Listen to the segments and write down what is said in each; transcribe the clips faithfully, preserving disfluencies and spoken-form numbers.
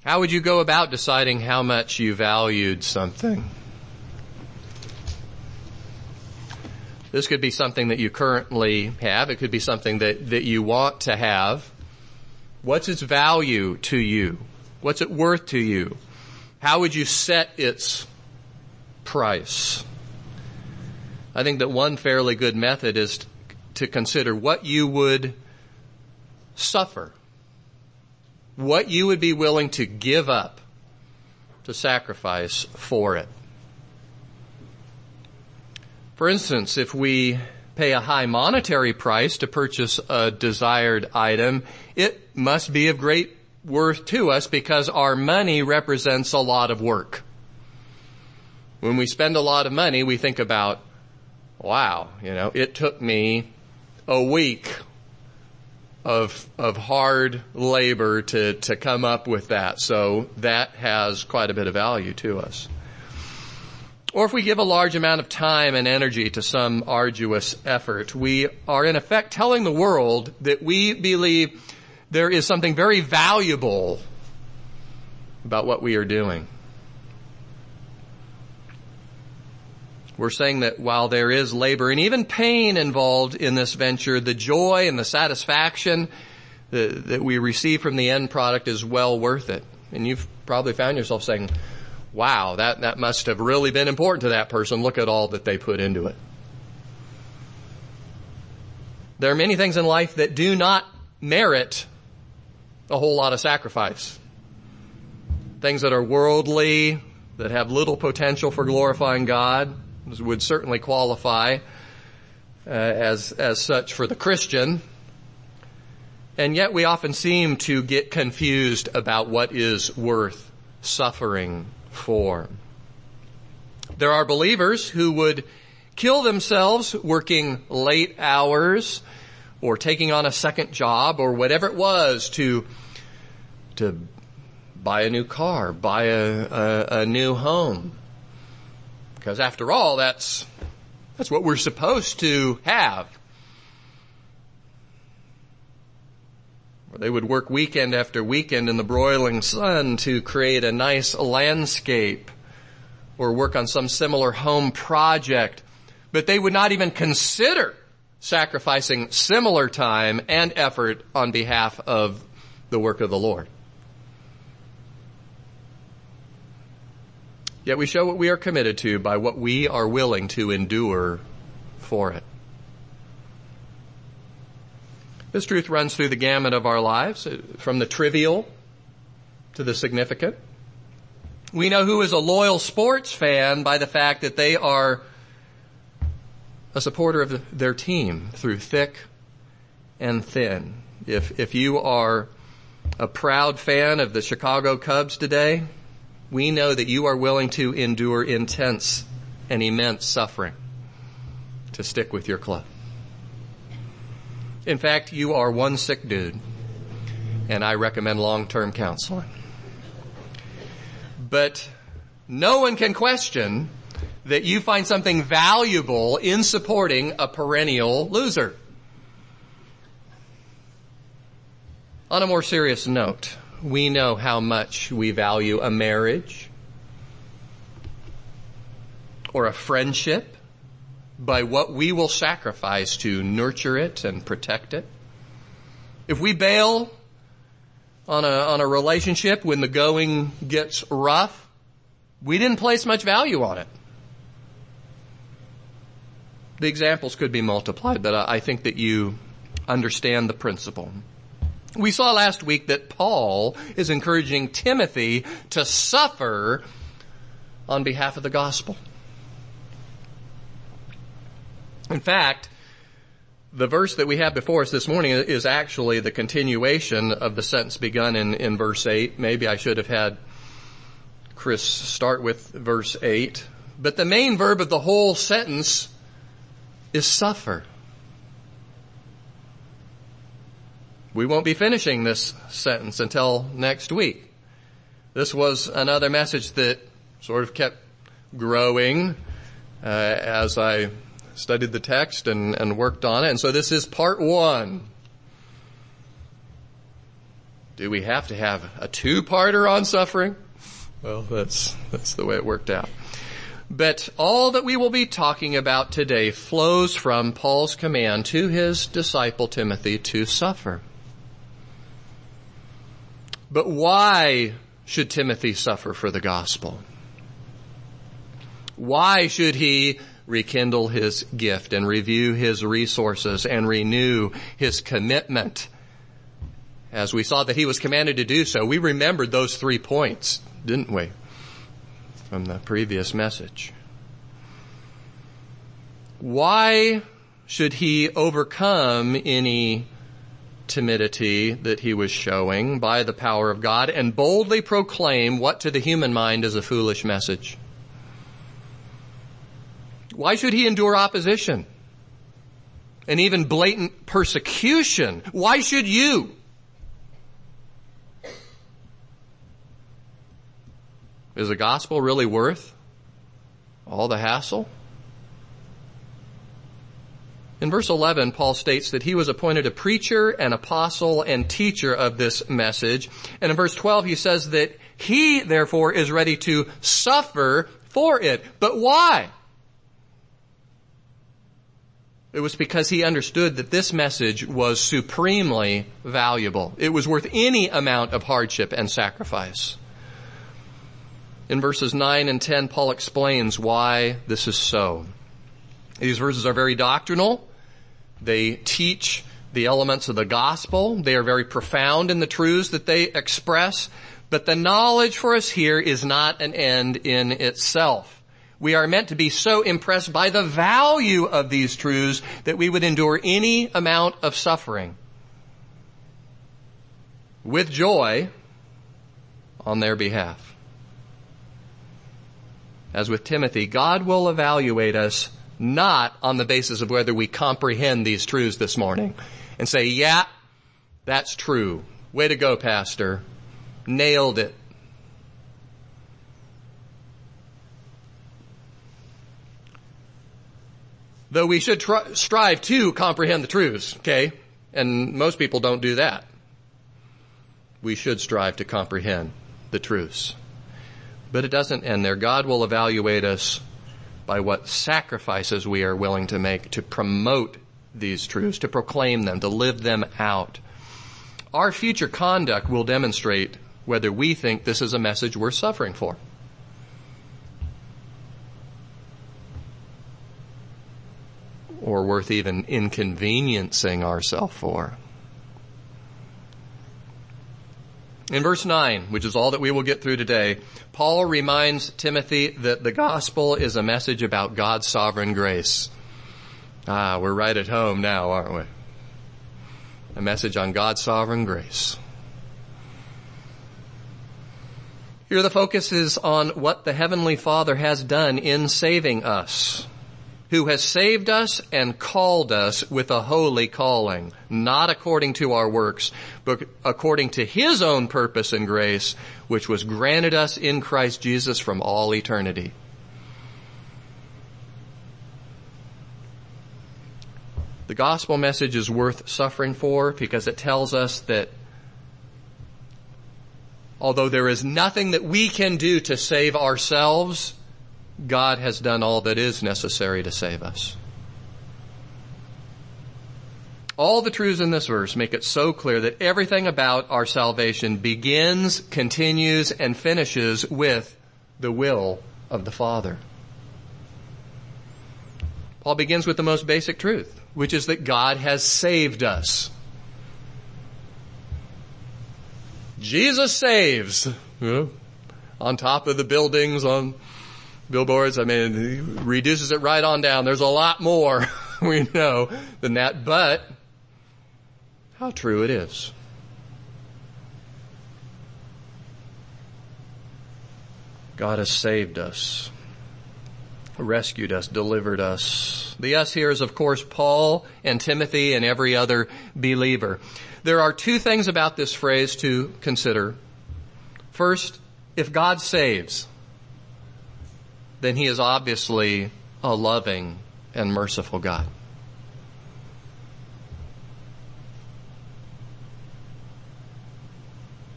How would you go about deciding how much you valued something? This could be something that you currently have. It could be something that, that you want to have. What's its value to you? What's it worth to you? How would you set its price? I think that one fairly good method is to consider what you would suffer, what you would be willing to give up, to sacrifice for it. For instance, if we pay a high monetary price to purchase a desired item, it must be of great worth to us because our money represents a lot of work. When we spend a lot of money, we think about, wow, you know, it took me a week of of hard labor to, to come up with that. So that has quite a bit of value to us. Or if we give a large amount of time and energy to some arduous effort, we are in effect telling the world that we believe there is something very valuable about what we are doing. We're saying that while there is labor and even pain involved in this venture, the joy and the satisfaction that, that we receive from the end product is well worth it. And you've probably found yourself saying, wow, that, that must have really been important to that person. Look at all that they put into it. There are many things in life that do not merit a whole lot of sacrifice. Things that are worldly, that have little potential for glorifying God, would certainly qualify uh, as as such for the Christian. And yet we often seem to get confused about what is worth suffering for. There are believers who would kill themselves working late hours or taking on a second job or whatever it was to to buy a new car, buy a, a, a new home. Because after all, that's that's what we're supposed to have. Or they would work weekend after weekend in the broiling sun to create a nice landscape or work on some similar home project. But they would not even consider sacrificing similar time and effort on behalf of the work of the Lord. Yet we show what we are committed to by what we are willing to endure for it. This truth runs through the gamut of our lives, from the trivial to the significant. We know who is a loyal sports fan by the fact that they are a supporter of their team through thick and thin. If, if you are a proud fan of the Chicago Cubs today, we know that you are willing to endure intense and immense suffering to stick with your club. In fact, you are one sick dude, and I recommend long-term counseling. But no one can question that you find something valuable in supporting a perennial loser. On a more serious note, we know how much we value a marriage or a friendship by what we will sacrifice to nurture it and protect it. If we bail on a, on a relationship when the going gets rough, we didn't place much value on it. The examples could be multiplied, but I think that you understand the principle. We saw last week that Paul is encouraging Timothy to suffer on behalf of the gospel. In fact, the verse that we have before us this morning is actually the continuation of the sentence begun in, in verse eight. Maybe I should have had Chris start with verse eight. But the main verb of the whole sentence is suffer. We won't be finishing this sentence until next week. This was another message that sort of kept growing uh, as I studied the text and, and worked on it. And so this is part one. Do we have to have a two-parter on suffering? Well, that's, that's the way it worked out. But all that we will be talking about today flows from Paul's command to his disciple Timothy to suffer. But why should Timothy suffer for the gospel? Why should he rekindle his gift and review his resources and renew his commitment? As we saw that he was commanded to do so, we remembered those three points, didn't we, from the previous message? Why should he overcome any timidity that he was showing by the power of God and boldly proclaim what to the human mind is a foolish message? Why should he endure opposition and even blatant persecution? Why should you? Is the gospel really worth all the hassle? In verse eleven, Paul states that he was appointed a preacher, an apostle, and teacher of this message. And in verse twelve, he says that he, therefore, is ready to suffer for it. But why? It was because he understood that this message was supremely valuable. It was worth any amount of hardship and sacrifice. In verses nine and ten, Paul explains why this is so. These verses are very doctrinal. They teach the elements of the gospel. They are very profound in the truths that they express. But the knowledge for us here is not an end in itself. We are meant to be so impressed by the value of these truths that we would endure any amount of suffering with joy on their behalf. As with Timothy, God will evaluate us not on the basis of whether we comprehend these truths this morning and say, yeah, that's true. Way to go, Pastor. Nailed it. Though we should try, strive to comprehend the truths, okay? And most people don't do that. We should strive to comprehend the truths. But it doesn't end there. God will evaluate us by what sacrifices we are willing to make to promote these truths, to proclaim them, to live them out. Our future conduct will demonstrate whether we think this is a message worth suffering for. Or worth even inconveniencing ourselves for. In verse nine, which is all that we will get through today, Paul reminds Timothy that the gospel is a message about God's sovereign grace. Ah, we're right at home now, aren't we? A message on God's sovereign grace. Here the focus is on what the Heavenly Father has done in saving us, who has saved us and called us with a holy calling, not according to our works, but according to His own purpose and grace, which was granted us in Christ Jesus from all eternity. The gospel message is worth suffering for because it tells us that although there is nothing that we can do to save ourselves, God has done all that is necessary to save us. All the truths in this verse make it so clear that everything about our salvation begins, continues, and finishes with the will of the Father. Paul begins with the most basic truth, which is that God has saved us. Jesus saves. You know, on top of the buildings, on billboards, I mean, he reduces it right on down. There's a lot more we know than that, but how true it is. God has saved us, rescued us, delivered us. The us here is, of course, Paul and Timothy and every other believer. There are two things about this phrase to consider. First, if God saves, then He is obviously a loving and merciful God.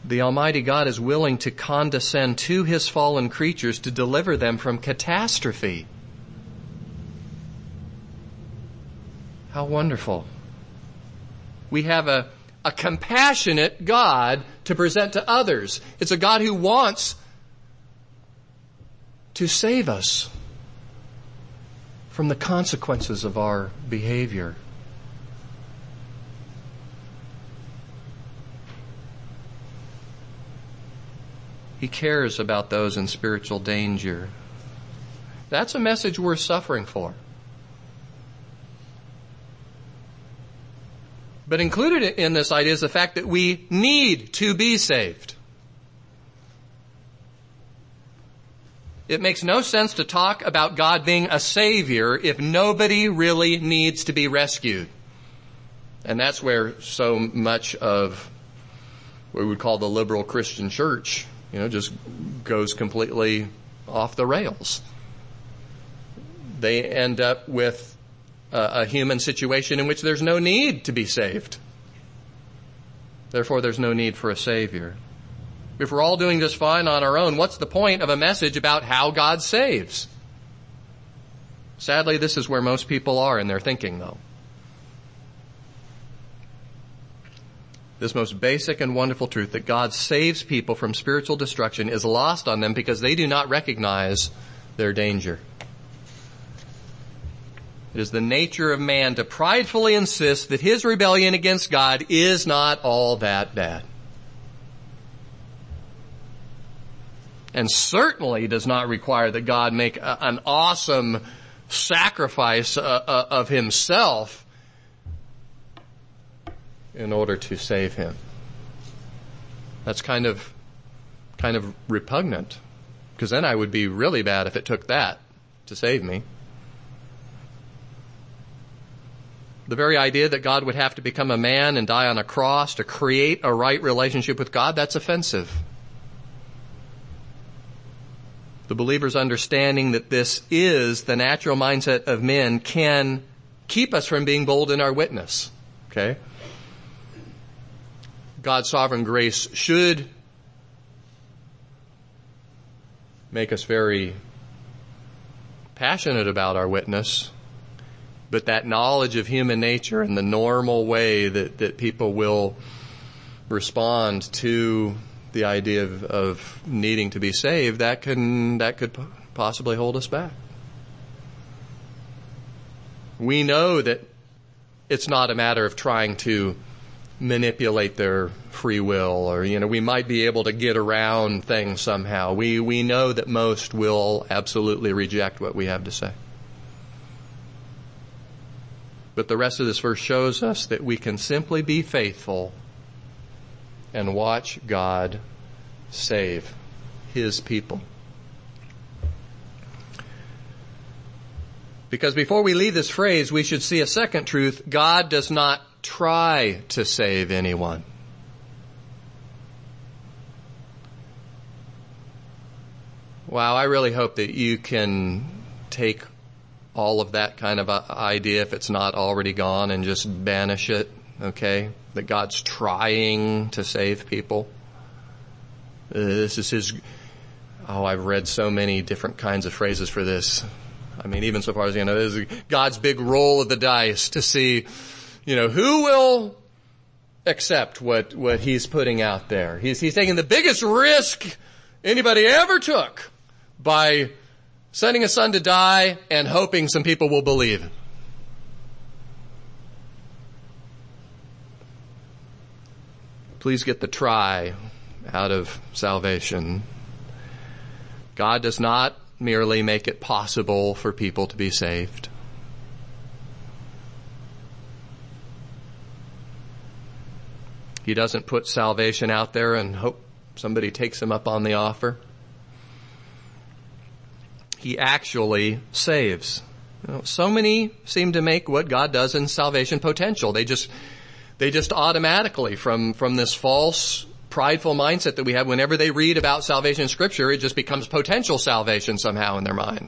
the Almighty God is willing to condescend to His fallen creatures to deliver them from catastrophe. How wonderful. We have a, a compassionate God to present to others. It's a God who wants to save us from the consequences of our behavior. He cares about those in spiritual danger. That's a message worth suffering for. But included in this idea is the fact that we need to be saved. It makes no sense to talk about God being a savior if nobody really needs to be rescued. And that's where so much of what we would call the liberal Christian church, you know, just goes completely off the rails. They end up with a, a human situation in which there's no need to be saved. Therefore, there's no need for a savior. If we're all doing just fine on our own, what's the point of a message about how God saves? Sadly, this is where most people are in their thinking, though. This most basic and wonderful truth that God saves people from spiritual destruction is lost on them because they do not recognize their danger. It is the nature of man to pridefully insist that his rebellion against God is not all that bad. And certainly does not require that God make a, an awesome sacrifice uh, uh, of himself in order to save him. That's kind of, kind of repugnant, because then I would be really bad if it took that to save me. The very idea that God would have to become a man and die on a cross to create a right relationship with God, that's offensive. The believer's understanding that this is the natural mindset of men can keep us from being bold in our witness. Okay? God's sovereign grace should make us very passionate about our witness, but that knowledge of human nature and the normal way that, that people will respond to the idea of, of needing to be saved, that can that could possibly hold us back. We know that it's not a matter of trying to manipulate their free will, or, you know, we might be able to get around things somehow. We we know that most will absolutely reject what we have to say. But the rest of this verse shows us that we can simply be faithful and watch God save His people. Because before we leave this phrase, we should see a second truth. God does not try to save anyone. Wow, I really hope that you can take all of that kind of idea, if it's not already gone, and just banish it, okay? That God's trying to save people. Uh, this is His, oh, I've read so many different kinds of phrases for this. I mean, even so far as, you know, this is God's big roll of the dice to see, you know, who will accept what, what He's putting out there. He's, he's taking the biggest risk anybody ever took by sending a son to die and hoping some people will believe. Please get the try out of salvation. God does not merely make it possible for people to be saved. He doesn't put salvation out there and hope somebody takes him up on the offer. He actually saves. You know, so many seem to make what God does in salvation potential. They just, they just automatically, from, from this false, prideful mindset that we have, whenever they read about salvation in Scripture, it just becomes potential salvation somehow in their mind.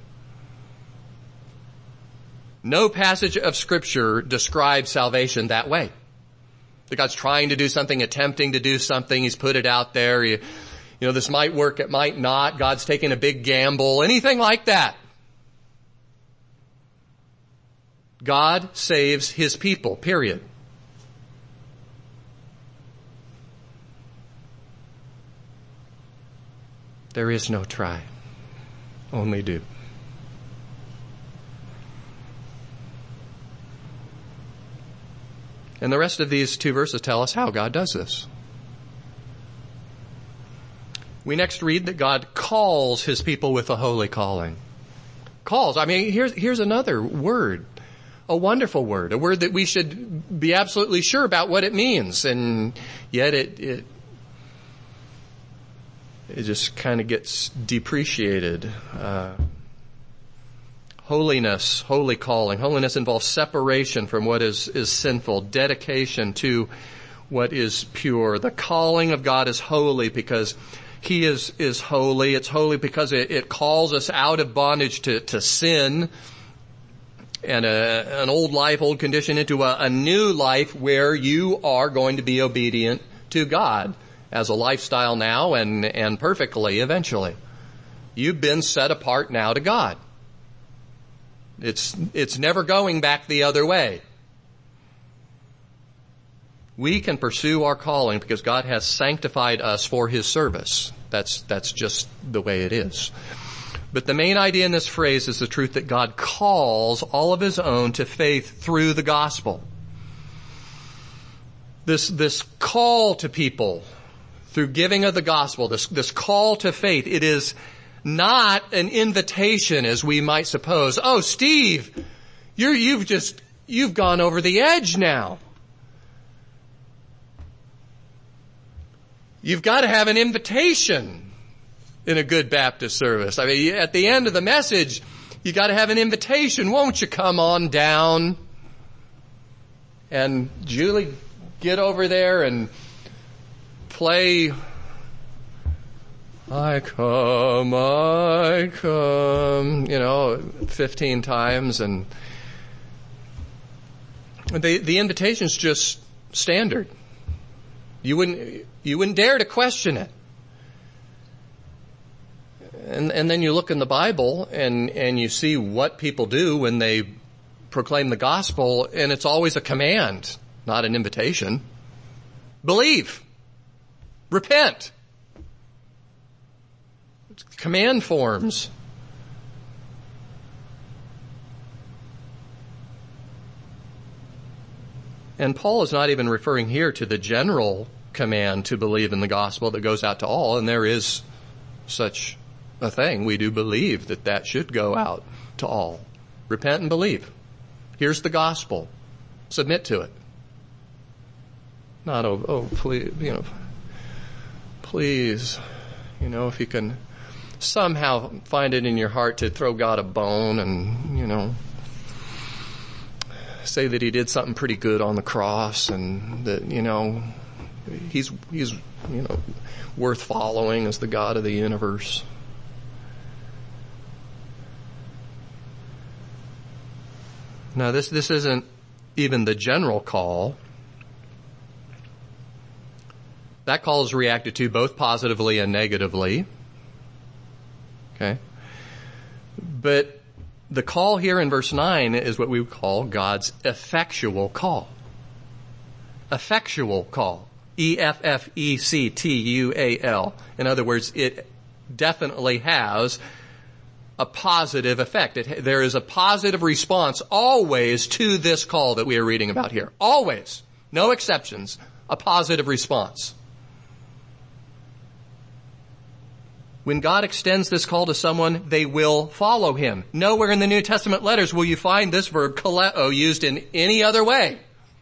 No passage of Scripture describes salvation that way. That God's trying to do something, attempting to do something. He's put it out there. You, you know, this might work, it might not. God's taking a big gamble. Anything like that. God saves his people, period. There is no try, only do. And the rest of these two verses tell us how God does this. We next read that God calls his people with a holy calling. Calls. I mean, here's, here's another word. A wonderful word. A word that we should be absolutely sure about what it means. And yet it, it, it just kind of gets depreciated. Uh, Holiness, holy calling. Holiness involves separation from what is, is sinful, dedication to what is pure. The calling of God is holy because he is, is holy. It's holy because it, it calls us out of bondage to, to sin and a, an old life, old condition into a, a new life where you are going to be obedient to God as a lifestyle now and, and perfectly eventually. You've been set apart now to God. It's, it's never going back the other way. We can pursue our calling because God has sanctified us for his service. That's, that's just the way it is. But the main idea in this phrase is the truth that God calls all of his own to faith through the gospel. This, this call to people through giving of the gospel, this, this call to faith, it is not an invitation as we might suppose. Oh, Steve, you're, you've just, you've gone over the edge now. You've got to have an invitation in a good Baptist service. I mean, at the end of the message, you got to have an invitation. Won't you come on down? And Julie, get over there and play I come, I come, you know, fifteen times, and the the invitation's just standard. You wouldn't you wouldn't dare to question it. And and then you look in the Bible and and you see what people do when they proclaim the gospel, and it's always a command, not an invitation. Believe. Repent. Command forms. And Paul is not even referring here to the general command to believe in the gospel that goes out to all, and there is such a thing. We do believe that that should go out to all. Repent and believe. Here's the gospel. Submit to it. Not, oh, oh please, you know, please, you know, if you can somehow find it in your heart to throw God a bone and, you know, say that he did something pretty good on the cross and that, you know, he's, he's, you know, worth following as the God of the universe. Now this, this isn't even the general call. That call is reacted to both positively and negatively. Okay. But the call here in verse nine is what we would call God's effectual call. Effectual call. E F F E C T U A L. In other words, it definitely has a positive effect. It, there is a positive response always to this call that we are reading about here. Always. No exceptions. A positive response. When God extends this call to someone, they will follow him. Nowhere in the New Testament letters will you find this verb kaleo used in any other way.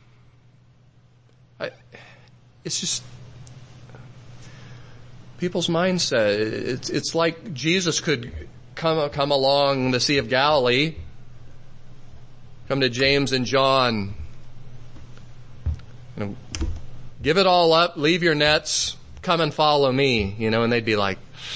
I, it's just people's mindset. It's, it's like Jesus could come, come along the Sea of Galilee, come to James and John, you know, give it all up, leave your nets, come and follow me, you know, and they'd be like,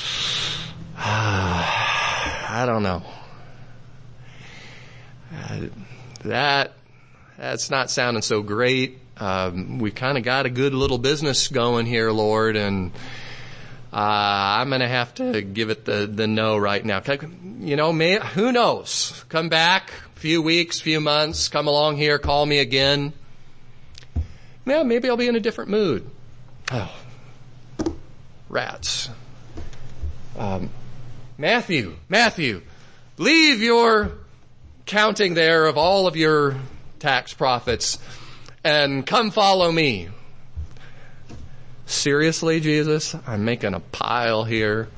I don't know. Uh, that, that's not sounding so great. Um, we kind of got a good little business going here, Lord, and uh, I'm going to have to give it the, the no right now. You know, may, who knows? Come back, few weeks, few months, come along here, call me again. Yeah, maybe I'll be in a different mood. Oh, rats. Um, Matthew, Matthew, leave your counting there of all of your tax profits and come follow me. Seriously, Jesus? I'm making a pile here.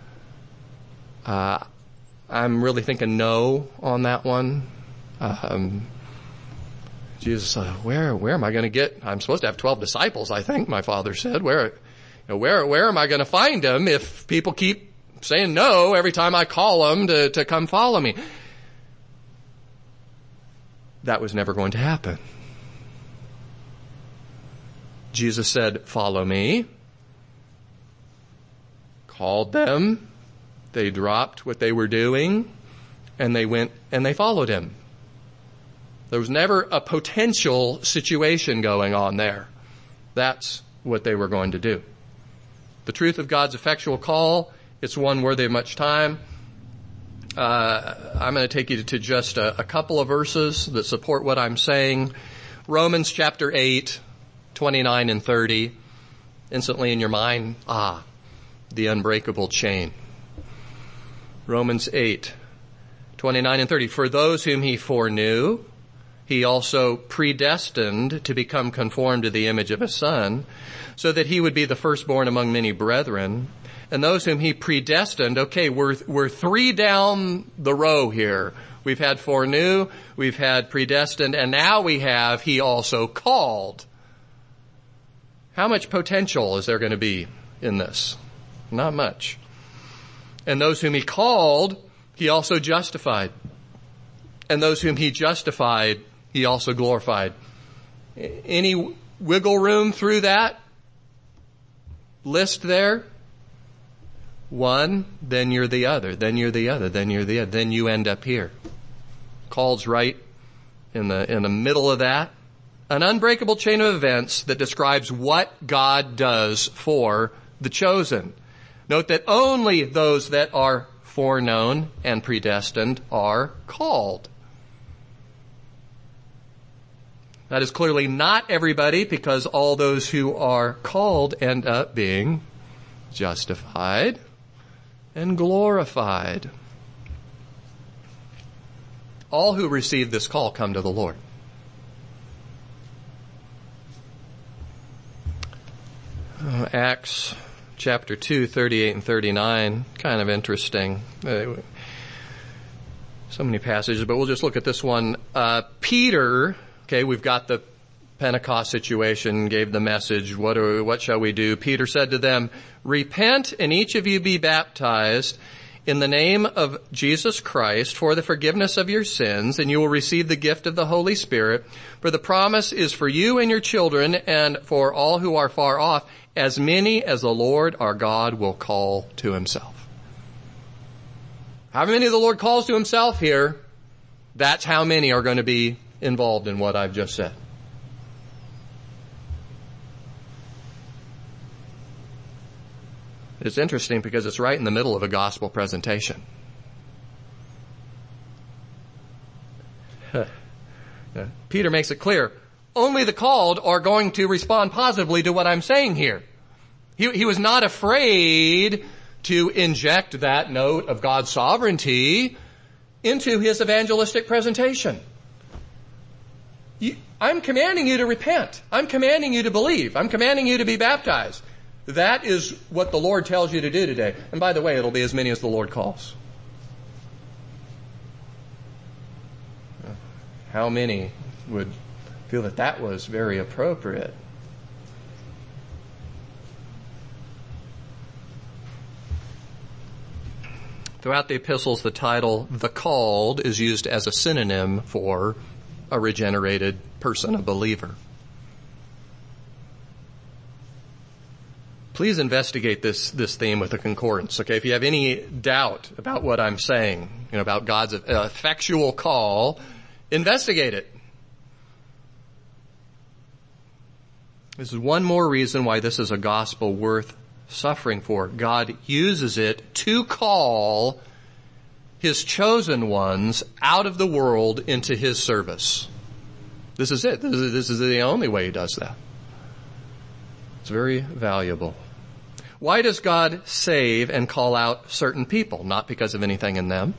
Uh, I'm really thinking no on that one. Um, Jesus, uh, where, where am I going to get, I'm supposed to have twelve disciples, I think my father said. Where, you know, where, where am I going to find them if people keep saying no every time I call them to, to come follow me? That was never going to happen. Jesus said, follow me. Called them. They dropped what they were doing and they went and they followed him. There was never a potential situation going on there. That's what they were going to do. The truth of God's effectual call, it's one worthy of much time. Uh, I'm going to take you to just a, a couple of verses that support what I'm saying. Romans chapter eight, twenty-nine and thirty. Instantly in your mind, ah, the unbreakable chain. Romans eight, twenty-nine and thirty. For those whom he foreknew, he also predestined to become conformed to the image of his Son, so that he would be the firstborn among many brethren. And those whom he predestined, okay, we're, we're three down the row here. We've had foreknew, we've had predestined, and now we have he also called. How much potential is there going to be in this? Not much. And those whom he called, he also justified. And those whom he justified, he also glorified. Any wiggle room through that list there? One, then you're the other, then you're the other, then you're the other, then you end up here. Called's right in the, in the middle of that. An unbreakable chain of events that describes what God does for the chosen. Note that only those that are foreknown and predestined are called. That is clearly not everybody, because all those who are called end up being justified and glorified. All who receive this call come to the Lord. Uh, Acts chapter two, thirty-eight and thirty-nine, kind of interesting. Uh, so many passages, but we'll just look at this one. Uh, Peter, okay, we've got the Pentecost situation, gave the message, what are, what shall we do? Peter said to them, repent and each of you be baptized in the name of Jesus Christ for the forgiveness of your sins, and you will receive the gift of the Holy Spirit. For the promise is for you and your children and for all who are far off, as many as the Lord our God will call to himself. How many the Lord calls to himself here, that's how many are going to be involved in what I've just said. It's interesting because it's right in the middle of a gospel presentation. Peter makes it clear, only the called are going to respond positively to what I'm saying here. He, he was not afraid to inject that note of God's sovereignty into his evangelistic presentation. You, I'm commanding you to repent. I'm commanding you to believe. I'm commanding you to be baptized. That is what the Lord tells you to do today. And by the way, it'll be as many as the Lord calls. How many would feel that that was very appropriate? Throughout the epistles, the title, the called, is used as a synonym for a regenerated person, a believer. Please investigate this, this theme with a concordance, okay? If you have any doubt about what I'm saying, you know, about God's effectual call, investigate it. This is one more reason why this is a gospel worth suffering for. God uses it to call his chosen ones out of the world into his service. This is it. This is, this is the only way he does that. It's very valuable. Why does God save and call out certain people? Not because of anything in them.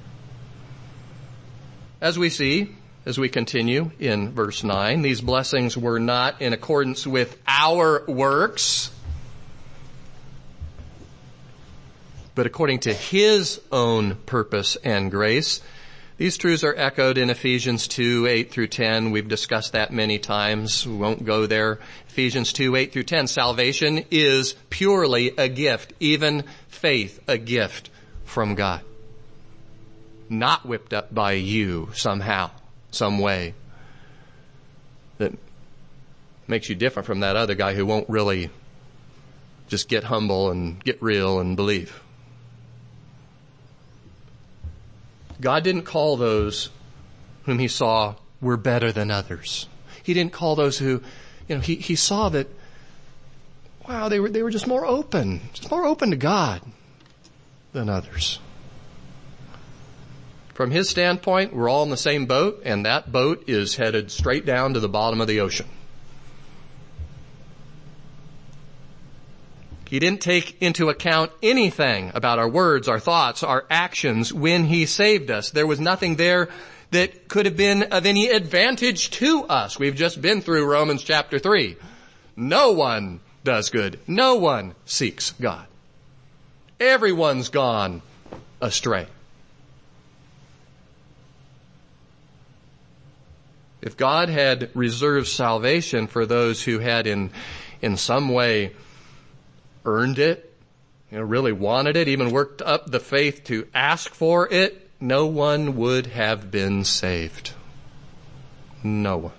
As we see, as we continue in verse nine, these blessings were not in accordance with our works, but according to his own purpose and grace. These truths are echoed in Ephesians two, eight through ten. We've discussed that many times. We won't go there. Ephesians two, eight through ten. Salvation is purely a gift, even faith a gift from God. Not whipped up by you somehow, some way that makes you different from that other guy who won't really just get humble and get real and believe. God didn't call those whom he saw were better than others. He didn't call those who, you know, he, he saw that, wow, they were, they were just more open, just more open to God than others. From his standpoint, we're all in the same boat, and that boat is headed straight down to the bottom of the ocean. He didn't take into account anything about our words, our thoughts, our actions when he saved us. There was nothing there that could have been of any advantage to us. We've just been through Romans chapter three. No one does good. No one seeks God. Everyone's gone astray. If God had reserved salvation for those who had in, in some way earned it, you know, really wanted it, even worked up the faith to ask for it, no one would have been saved. No one.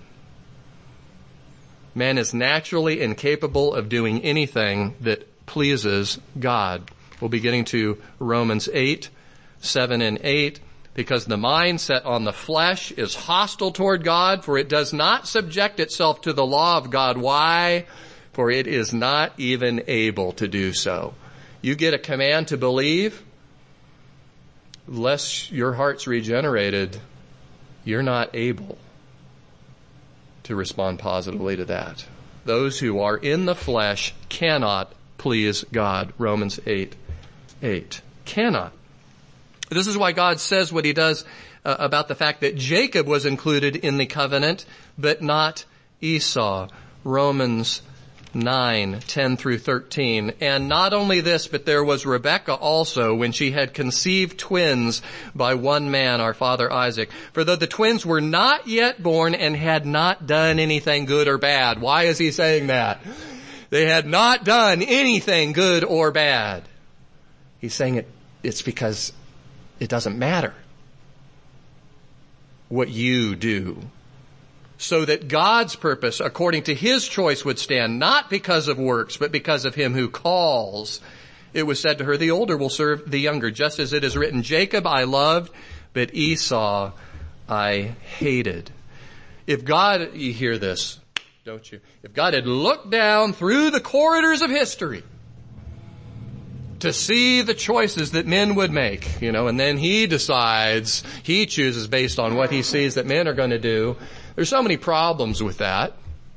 Man is naturally incapable of doing anything that pleases God. We'll be getting to Romans eight, seven and eight, because the mind set on the flesh is hostile toward God, for it does not subject itself to the law of God. Why? For it is not even able to do so. You get a command to believe, unless your heart's regenerated, you're not able to respond positively to that. Those who are in the flesh cannot please God. Romans eight, eight. Cannot. This is why God says what he does uh, about the fact that Jacob was included in the covenant, but not Esau. Romans nine, ten through thirteen. And not only this, but there was Rebekah also, when she had conceived twins by one man, our father Isaac. For though the twins were not yet born and had not done anything good or bad. Why is he saying that? They had not done anything good or bad. He's saying it, it's because it doesn't matter what you do. So that God's purpose, according to his choice, would stand, not because of works, but because of him who calls. It was said to her, the older will serve the younger, just as it is written, Jacob I loved, but Esau I hated. If God, you hear this, don't you? If God had looked down through the corridors of history to see the choices that men would make, you know, and then he decides, he chooses based on what he sees that men are going to do. There's so many problems with that.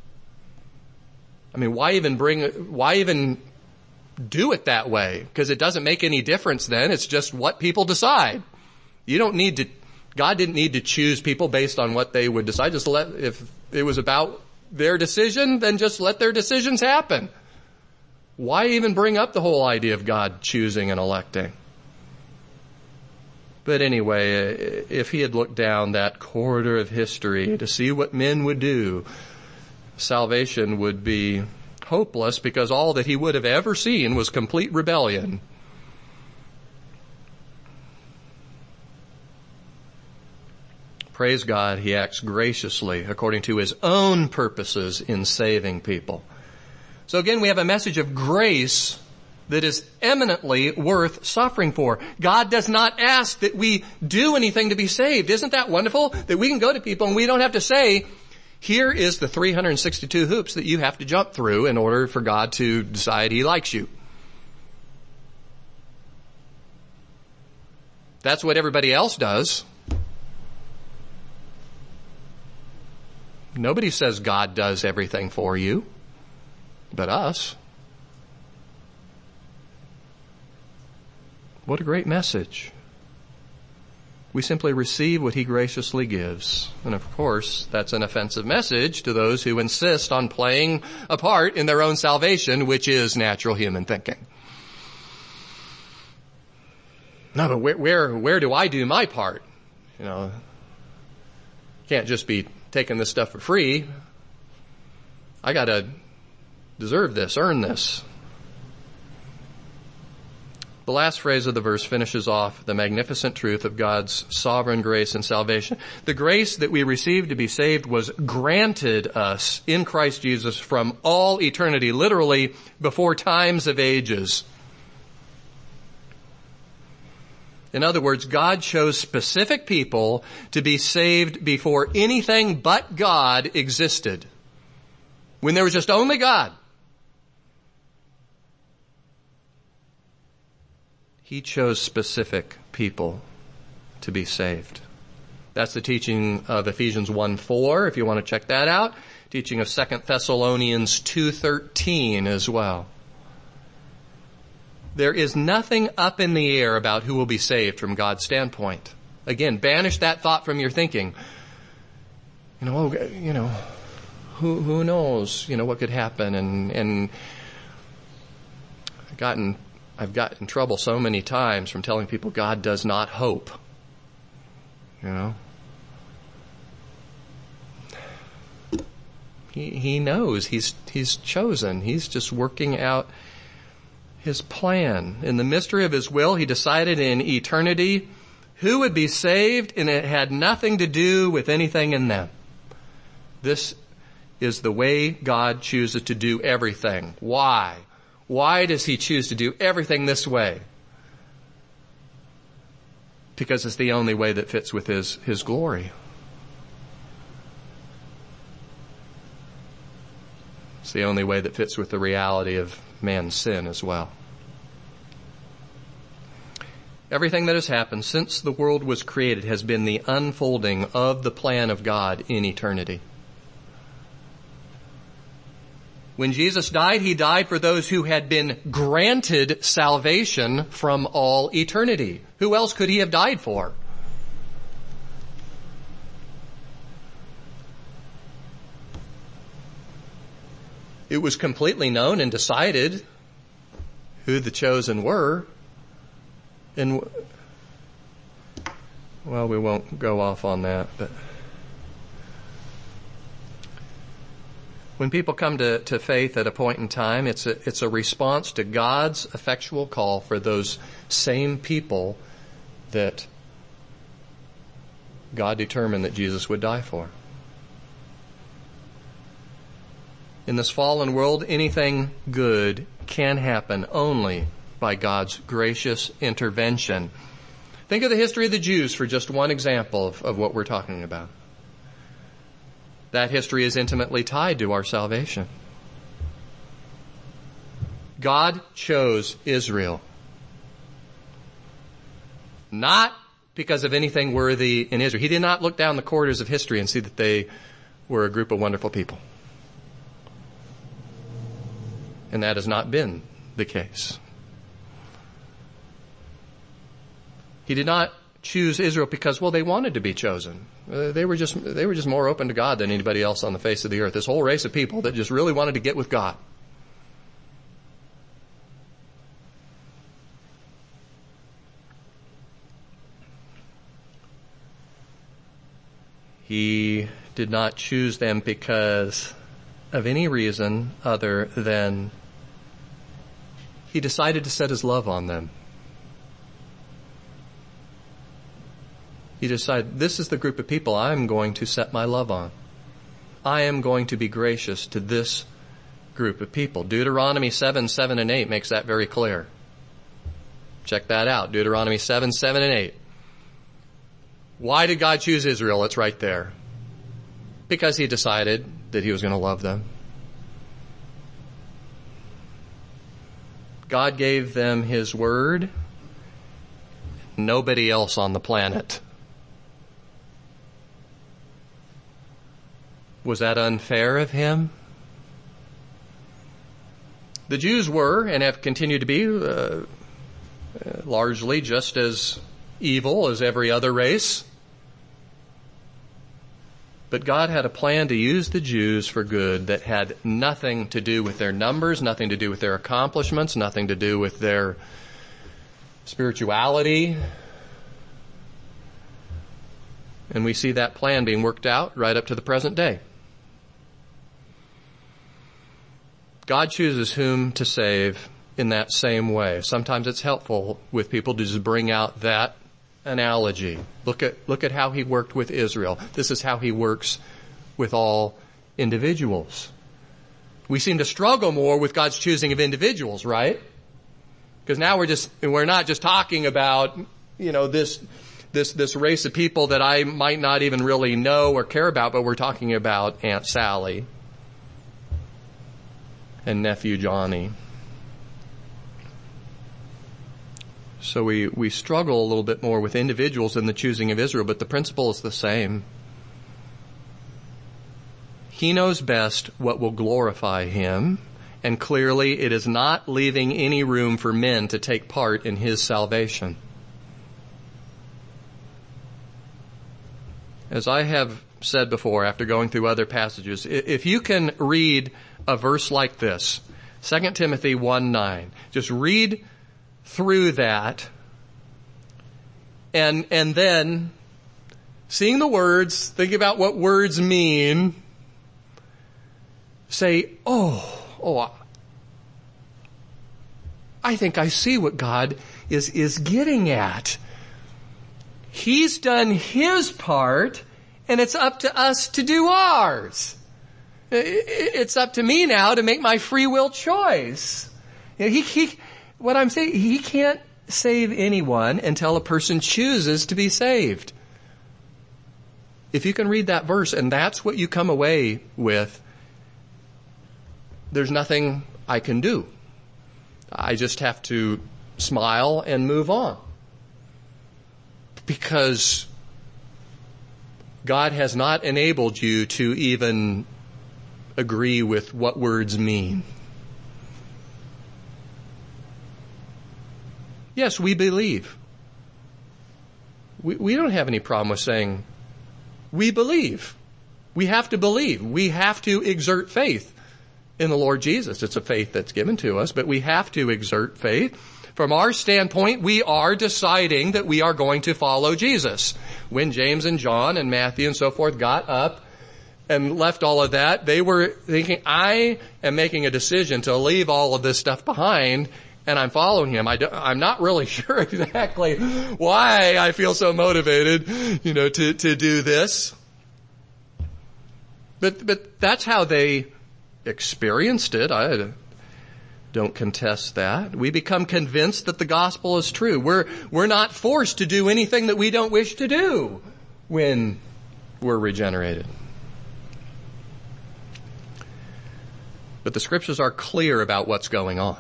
I mean, why even bring, why even do it that way? Because it doesn't make any difference then. It's just what people decide. You don't need to, God didn't need to choose people based on what they would decide. Just let, if it was about their decision, then just let their decisions happen. Why even bring up the whole idea of God choosing and electing? But anyway, if he had looked down that corridor of history to see what men would do, salvation would be hopeless, because all that he would have ever seen was complete rebellion. Praise God, he acts graciously according to his own purposes in saving people. So again, we have a message of grace that is eminently worth suffering for. God does not ask that we do anything to be saved. Isn't that wonderful? That we can go to people and we don't have to say, Here is the three hundred sixty-two hoops that you have to jump through in order for God to decide he likes you. That's what everybody else does. Nobody says God does everything for you, but us. What a great message. We simply receive what he graciously gives. And of course, that's an offensive message to those who insist on playing a part in their own salvation, which is natural human thinking. No, but where, where, where do I do my part? You know, can't just be taking this stuff for free. I gotta deserve this, earn this. The last phrase of the verse finishes off the magnificent truth of God's sovereign grace and salvation. The grace that we received to be saved was granted us in Christ Jesus from all eternity, literally before times of ages. In other words, God chose specific people to be saved before anything but God existed. When there was just only God. He chose specific people to be saved. That's the teaching of Ephesians one four, if you want to check that out. Teaching of Second Thessalonians two thirteen as well. There is nothing up in the air about who will be saved from God's standpoint. Again, banish that thought from your thinking. You know, oh, you know, who who knows, you know, what could happen, and and I've gotten I've gotten in trouble so many times from telling people God does not hope. You know? He he knows he's he's chosen. He's just working out his plan. In the mystery of his will, he decided in eternity who would be saved, and it had nothing to do with anything in them. This is the way God chooses to do everything. Why? Why does he choose to do everything this way? Because it's the only way that fits with his, his glory. It's the only way that fits with the reality of man's sin as well. Everything that has happened since the world was created has been the unfolding of the plan of God in eternity. When Jesus died, he died for those who had been granted salvation from all eternity. Who else could he have died for? It was completely known and decided who the chosen were. And, well, we won't go off on that, but when people come to, to faith at a point in time, it's a, it's a response to God's effectual call for those same people that God determined that Jesus would die for. In this fallen world, anything good can happen only by God's gracious intervention. Think of the history of the Jews for just one example of, of what we're talking about. That history is intimately tied to our salvation. God chose Israel. Not because of anything worthy in Israel. He did not look down the corridors of history and see that they were a group of wonderful people. And that has not been the case. He did not choose Israel because, well, they wanted to be chosen. Uh, they were just, they were just more open to God than anybody else on the face of the earth. This whole race of people that just really wanted to get with God. He did not choose them because of any reason other than he decided to set his love on them. He decided, this is the group of people I'm going to set my love on. I am going to be gracious to this group of people. Deuteronomy seven, seven and eight makes that very clear. Check that out. Deuteronomy seven, seven and eight. Why did God choose Israel? It's right there. because he decided that he was going to love them. God gave them his word. Nobody else on the planet. Was that unfair of him? The Jews were, and have continued to be, uh, largely just as evil as every other race. But God had a plan to use the Jews for good that had nothing to do with their numbers, nothing to do with their accomplishments, nothing to do with their spirituality. And we see that plan being worked out right up to the present day. God chooses whom to save in that same way. Sometimes it's helpful with people to just bring out that analogy. Look at, look at how he worked with Israel. This is how he works with all individuals. We seem to struggle more with God's choosing of individuals, right? Because now we're just, we're not just talking about, you know, this, this, this race of people that I might not even really know or care about, but we're talking about Aunt Sally and nephew Johnny. So we, we struggle a little bit more with individuals in the choosing of Israel, but the principle is the same. He knows best what will glorify him, and clearly it is not leaving any room for men to take part in his salvation. As I have said before, after going through other passages, if you can read a verse like this, Second Timothy one nine, just read through that, and and then seeing the words, thinking about what words mean, say, oh, oh, I think I see what God is, is getting at. He's done his part, and it's up to us to do ours. It's up to me now to make my free will choice. He, he, what I'm saying, he can't save anyone until a person chooses to be saved. If you can read that verse and that's what you come away with, there's nothing I can do. I just have to smile and move on. Because God has not enabled you to even agree with what words mean. Yes, we believe. We, we don't have any problem with saying, we believe. We have to believe. We have to exert faith in the Lord Jesus. It's a faith that's given to us, but we have to exert faith. From our standpoint, we are deciding that we are going to follow Jesus. When James and John and Matthew and so forth got up and left all of that, they were thinking, I am making a decision to leave all of this stuff behind, and I'm following him. I don't, I'm not really sure exactly why I feel so motivated, you know, to, to do this. But, but that's how they experienced it. I don't contest that. We become convinced that the gospel is true. We're, we're not forced to do anything that we don't wish to do when we're regenerated. But the scriptures are clear about what's going on.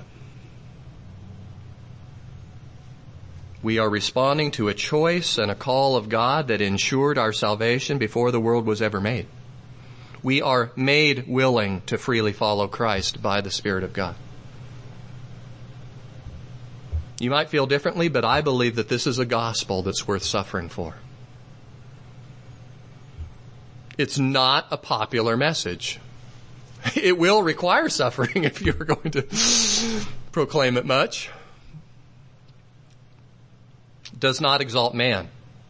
We are responding to a choice and a call of God that ensured our salvation before the world was ever made. We are made willing to freely follow Christ by the Spirit of God. You might feel differently, but I believe that this is a gospel that's worth suffering for. It's not a popular message. It will require suffering if you're going to proclaim it much. Does not exalt man.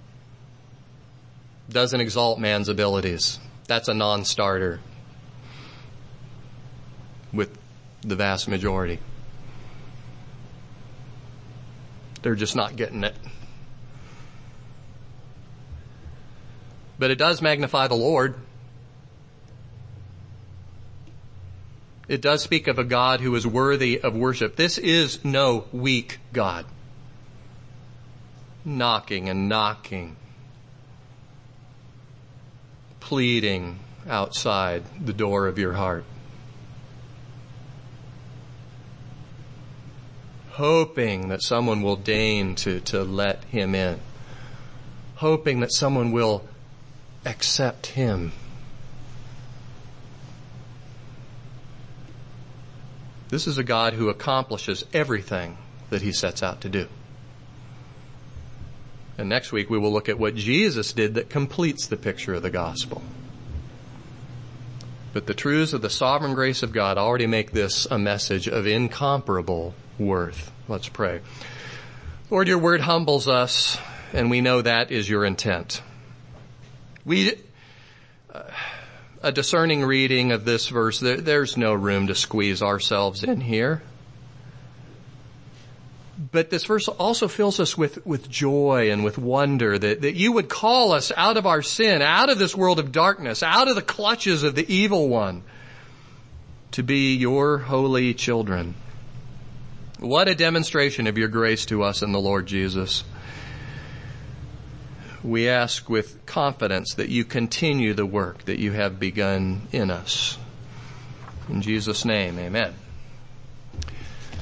Doesn't exalt man's abilities. That's a non-starter with the vast majority. They're just not getting it. But it does magnify the Lord. It does speak of a God who is worthy of worship. This is no weak God. Knocking and knocking. Pleading outside the door of your heart, hoping that someone will deign to, to let him in, hoping that someone will accept him. This is a God who accomplishes everything that he sets out to do. And next week we will look at what Jesus did that completes the picture of the gospel. But the truths of the sovereign grace of God already make this a message of incomparable worth. Let's pray. Lord, your word humbles us, and we know that is your intent. We, uh, a discerning reading of this verse, there, there's no room to squeeze ourselves in here. But this verse also fills us with, with joy and with wonder that, that you would call us out of our sin, out of this world of darkness, out of the clutches of the evil one, to be your holy children. What a demonstration of your grace to us in the Lord Jesus. We ask with confidence that you continue the work that you have begun in us. In Jesus' name, amen.